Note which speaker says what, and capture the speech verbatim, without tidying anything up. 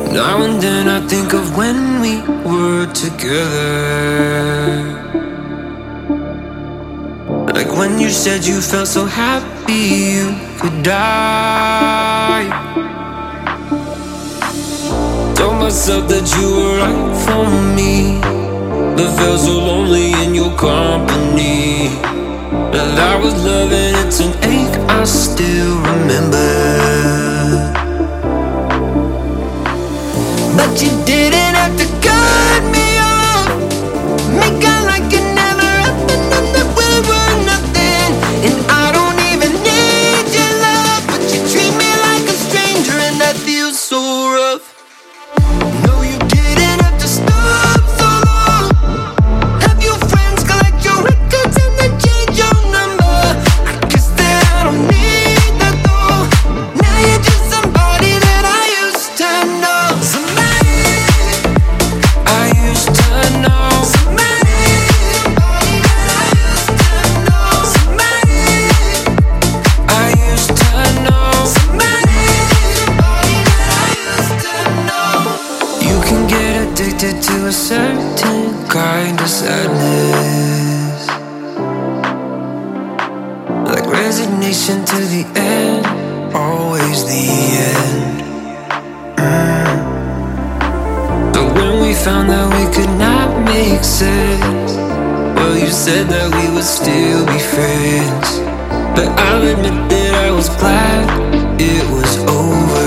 Speaker 1: Now and then I think of when we were together, like when you said you felt so happy you could die. Told myself that you were right for me, but felt so lonely in your company. That I was loving, it's an ache I still remember. But you didn't have to cut me off, make out like it never happened and that we were nothing. And I don't even need your love, but you treat me like a stranger and that feels so rough. No, you didn't have to stop so long. Have your friends collect your records and then change your number. I guess that I don't need that though. Now you're just somebody that I used to know. Somebody I used to know. Somebody, somebody that I used to know. Somebody I used to know. Somebody, somebody that I used to know. You can get addicted to a certain kind of sadness, like resignation to the end, always the end. Mm. But when we found that we could not make sense, well, you said that we would still be friends. But I'll admit that I was glad it was over.